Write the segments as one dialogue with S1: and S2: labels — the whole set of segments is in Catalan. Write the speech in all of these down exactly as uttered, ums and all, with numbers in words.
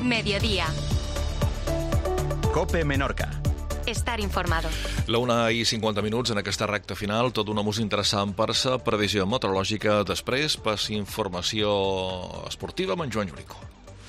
S1: Mediodía.
S2: COPE Menorca.
S1: Estar informado.
S3: La una i cinquanta minuts en aquesta recta final, tot una música interessant per sa previsió meteorològica. Després, pas informació esportiva amb en Joan Llurico.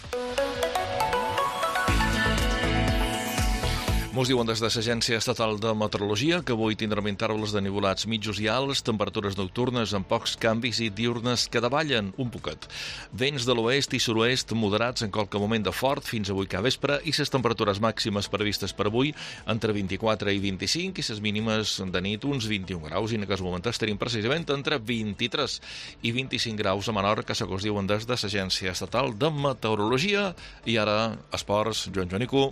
S3: Mos diuen des de l'Agència Estatal de Meteorologia que avui tindrem intervals de nivolats mitjos i alts, temperatures nocturnes amb pocs canvis i diurnes que davallen un poquet. Vents de l'oest i sud-oest moderats en qualque moment de fort fins avui que vespre i les temperatures màximes previstes per avui entre vint-i-quatre i vint-i-cinc i les mínimes de nit uns vint-i-un graus i en aquest moment tenim precisament entre vint-i-tres i vint-i-cinc graus a Menorca, segons diuen des de l'Agència Estatal de Meteorologia. I ara, esports, Joan Llurico.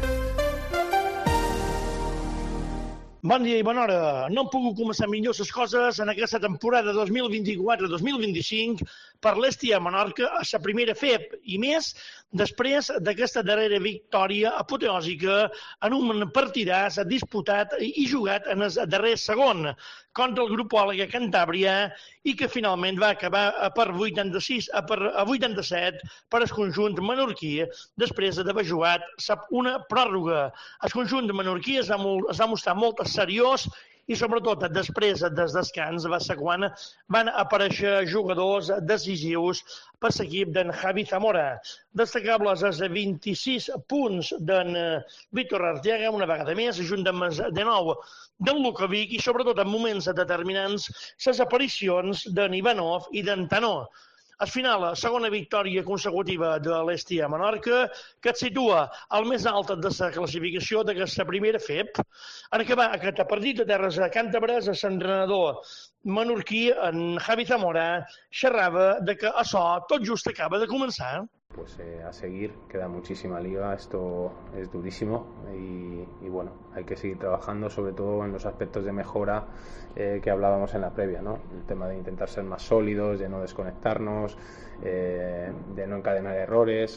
S4: Bon dia i bona hora. No han pogut començar millor les coses en aquesta temporada dos mil vint-i-quatre dos mil vint-i-cinc per l'Estia Menorca a la primera F E P i més després d'aquesta darrera victòria apoteòsica en un partidàs disputat i jugat en el darrer segon contra el grup Òlega Cantàbria i que finalment va acabar per vuitanta-sis a vuitanta-set per el conjunt menorquí després d'haver jugat una pròrroga. El conjunt menorquí es va, es va mostrar molt seriós i sobretot després del descans va ser quan van aparèixer jugadors decisius per l'equip d'en Javi Zamora. Destacables els vint-i-sis punts d'en Víctor Arteaga, una vegada més, junt amb els de nou d'en Lukovic i sobretot en moments determinants les aparicions d'en Ivanov i d'en Tanó. Al final, la segona victòria consecutiva de l'Estia Menorca, que et situa al més alt de la classificació d'aquesta primera F E P. En acabar aquest partit de terres càntabres, l'entrenador menorquí, en Javi Zamora, xerrava de que això tot just acaba de començar.
S5: Pues eh, a seguir, queda muchísima liga, esto es durísimo y, y bueno, hay que seguir trabajando sobre todo en los aspectos de mejora eh, que hablábamos en la previa, ¿no? El tema de intentar ser más sólidos, de no desconectarnos, eh, de no encadenar errores.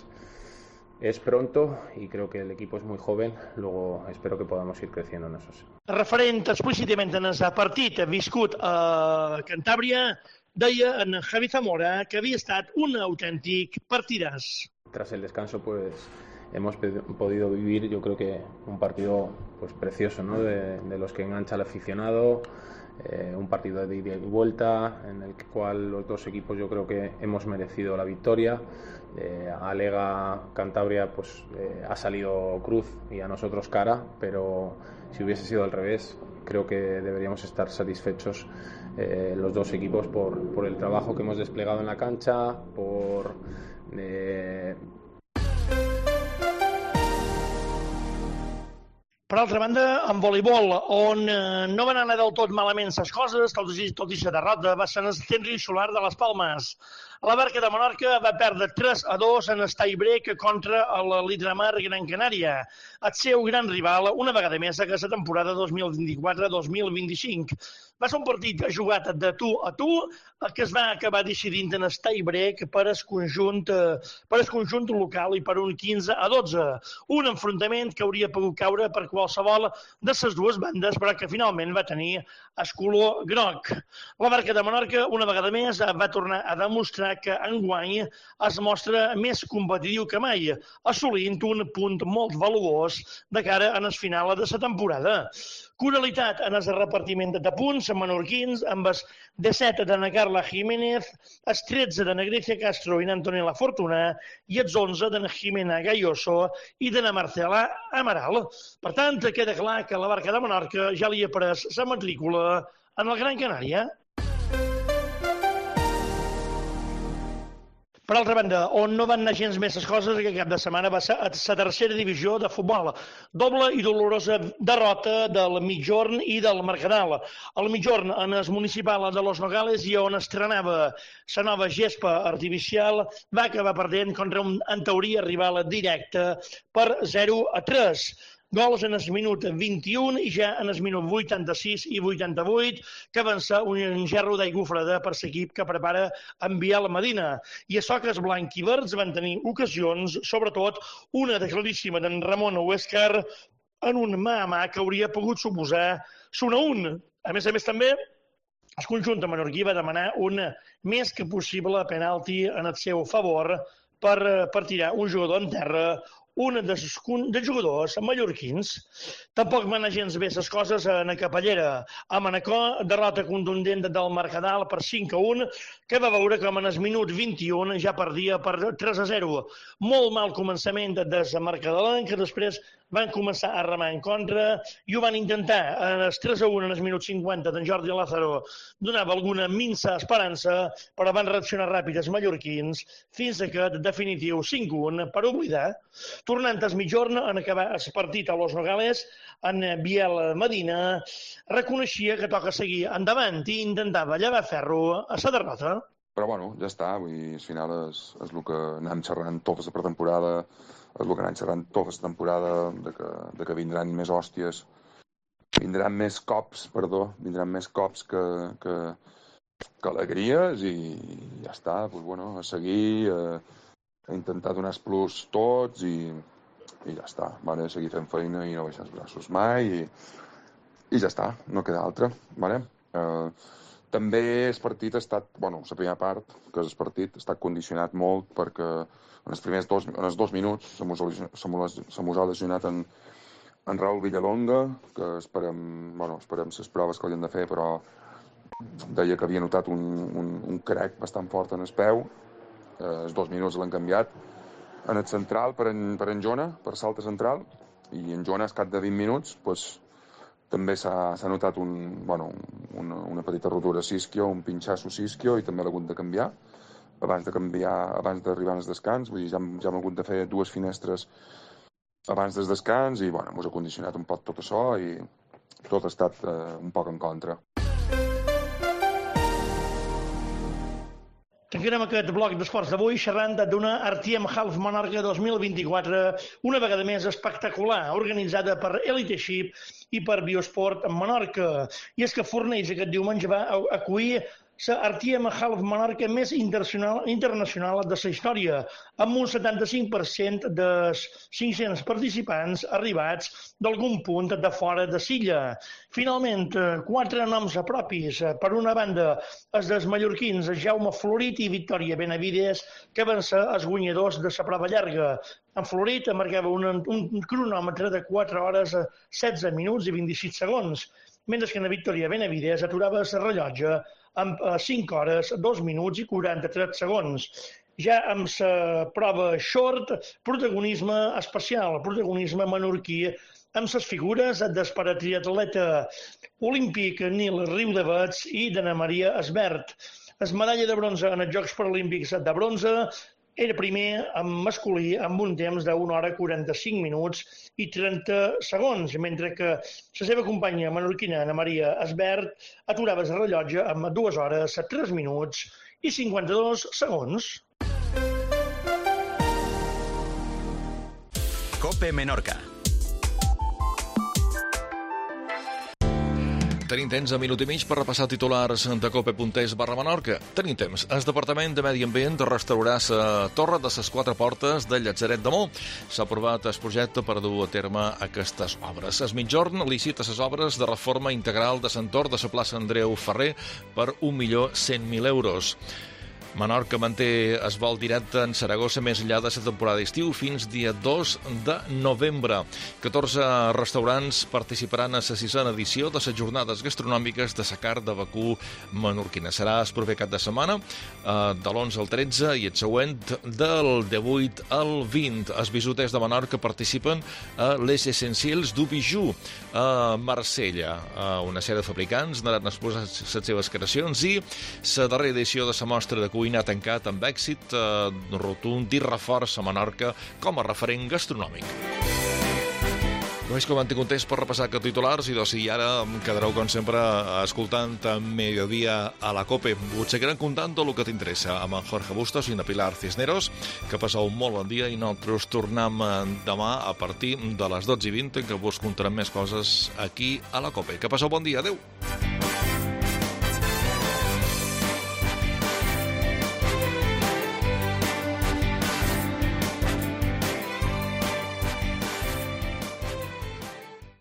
S5: Es pronto y creo que el equipo es muy joven, luego espero que podamos ir creciendo en eso.
S4: Referent explícitament en el partit viscut a Cantàbria, deia en Javi Zamora que había estat un auténtic partidàs.
S5: Tras el descanso pues hemos podido vivir yo creo que un partido pues precioso, ¿no? de, de los que engancha al aficionado, eh, un partido de ida y vuelta en el cual los dos equipos yo creo que hemos merecido la victoria. Eh, a Lega Cantabria pues eh, ha salido cruz y a nosotros cara, pero si hubiese sido al revés creo que deberíamos estar satisfechos eh, los dos equipos por, por el trabajo que hemos desplegado en la cancha, por eh...
S4: Per altra banda, en voleibol, on eh, no van anar del tot malament les coses, tot i, tot i la derrota, va ser en el temps insular de les Palmes. La Barca de Menorca va perdre tres a dos en el tie-break contra el Lidramar Gran Canària, el seu gran rival, una vegada més aquesta temporada dos mil vint-i-quatre dos mil vint-i-cinc. Va ser un partit jugat de tu a tu, que es va acabar decidint en el tie-break per el conjunt, per el conjunt local i per un quinze a dotze. Un enfrontament que hauria pogut caure per qualsevol de les dues bandes, però que finalment va tenir el color groc. La Barca de Menorca, una vegada més, va tornar a demostrar que enguany es mostra més competitiu que mai, assolint un punt molt valuós de cara en el final de la temporada. Coralitat en el repartiment de punts menorquins amb els disset d'Anna Carla Jiménez, els tretze d'Anna Grecia Castro i d'Antonella Fortuna i els onze d'Anna Jimena Galloso i d'Anna Marcela Amaral. Per tant, queda clar que la Barca de Menorca ja li ha pres la matrícula en el Gran Canària. Per altra banda, on no van anar gens més les coses aquest cap de setmana va ser a la tercera divisió de futbol. Doble i dolorosa derrota del Migjorn i del Mercadal. El Migjorn en el municipal de Los Nogales i on estrenava la nova gespa artificial va acabar perdent contra un, en teoria, rival directe per zero a tres. Gols en el minut vint-i-un i ja en el minut vuitanta-sis i vuitanta-vuit que avança un gerro d'aigua freda per l'equip que prepara enviar la Medina. I això que els blanquiverds van tenir ocasions, sobretot una de claríssima d'en Ramon Huescar en un mà a mà que hauria pogut suposar l'un a un. A més a més també el conjunt menorquí va demanar un més que possible penalti en el seu favor per, per tirar un jugador en terra, un dels, dels jugadors mallorquins. Tampoc van anar gens bé les coses a la Capellera. A Manacor, derrota contundent del Mercadal per cinc a un, que va veure com en el minut vint-i-un ja perdia per tres a zero. Molt mal començament des Mercadal, que després van començar a remar en contra i ho van intentar. En el tres a un, en el minut cinquanta, d'en Jordi Lázaro donava alguna minsa esperança, però van reaccionar ràpid els mallorquins fins a aquest definitiu cinc a un per oblidar. Tornant a mitjorn, en acabar el partit a Los Nogales, en Biel Medina reconeixia que toca seguir endavant i intentava llevar ferro a la derrota.
S1: Però bueno, ja està, vull dir, al final és, és el que anem xerrant tota la pretemporada, és el que anem xerrant tota la temporada, de que, de que vindran més hòsties, vindran més cops, perdó, vindran més cops que, que, que alegries i ja està, doncs bueno, a seguir, a, a intentar donar els plus tots i, i ja està, vale? Seguir fent feina i no baixar els braços mai i, i ja està, no queda altra, vale? Uh, també el partit ha estat, bueno, la primera part, que és el partit, ha estat condicionat molt perquè en els primers dos, en els dos minuts se mos ha lesionat en, en Raúl Villalonga, que esperem, bueno, esperem les proves que li han de fer, però deia que havia notat un, un, un crec bastant fort en el peu. Eh, els dos minuts l'han canviat en el central per en, per en Jona, per salta central, i en Jona, al cap de vint minuts, pues, també s'ha notat un, bueno, una, una petita rotura sisquio, un pinxasso sisquio, i també l'ha hagut de canviar abans de canviar, abans d'arribar al descans. Vull dir, ja, ja hem hagut de fer dues finestres abans del descans i, bueno, ens ha condicionat un poc tot això i tot ha estat eh, un poc en contra.
S4: Tancarem aquest bloc d'esports d'avui xerrant d'una Artiem Half Menorca dos mil vint-i-quatre, una vegada més espectacular, organitzada per Elite Ship i per Biosport Menorca. I és que Fornells aquest diumenge va acollir la Artiem Half Menorca més internacional, internacional de la història, amb un setanta-cinc per cent dels cinc-cents participants arribats d'algun punt de fora de l'illa. Finalment, quatre noms propis. Per una banda, els dels mallorquins Jaume Florit i Victòria Benavides, que van ser els guanyadors de la prova llarga. En Florit marcava un, un cronòmetre de quatre hores, setze minuts i vint-i-sis segons, mentre que en Victòria Benavides aturava el rellotge amb cinc hores, dos minuts i quaranta-tres segons. Ja amb la prova short, protagonisme especial, protagonisme menorquí, amb les figures del paratriatleta olímpic Nil Riudavets i d'Anna Maria Esbert. La medalla de bronze en els Jocs Paralímpics de bronze era primer en masculí amb un temps d'una hora quaranta-cinc minuts i trenta segons, mentre que la seva companya menorquina Anna Maria Esbert aturava el rellotge amb dues hores, tres minuts i cinquanta-dos segons.
S2: Cope Menorca.
S3: Tenim temps a minut i mig per repassar titulars de cope.es barra Menorca. Tenim temps. El Departament de Medi Ambient restaurarà la torre de les quatre portes del Llatzeret de Mo. S'ha aprovat el projecte per dur a terme aquestes obres. Es mitjorn licita les obres de reforma integral de l'entorn de la plaça Andreu Ferrer per un milió cent mil euros. Menorca manté el vol directe en Saragossa més enllà de la temporada d'estiu fins dia dos de novembre. catorze restaurants participaran a la sisena edició de les jornades gastronòmiques de la Carn de Bakú menorquina. Serà el proper cap de setmana, de l'onze al tretze, i el següent del divuit al vint. Els bisoters de Menorca participen a Les Essentiels du Bijou a Marsella. Una sèrie de fabricants anaran exposant les seves creacions i la darrera edició de la mostra de cuina ha tancat amb èxit eh, rotund i reforç a Menorca com a referent gastronòmic. No és que m'han tingut temps per repassar aquests titulars i doncs i ara em quedareu com sempre escoltant a Mediodía a la Cope. Us seguiran contant tot el que t'interessa amb en Jorge Bustos i en Pilar Cisneros, que passeu un molt bon dia i nosaltres tornem demà a partir de les dotze i vint, en què vos contarem més coses aquí a la Cope. Que passeu bon dia, adeu!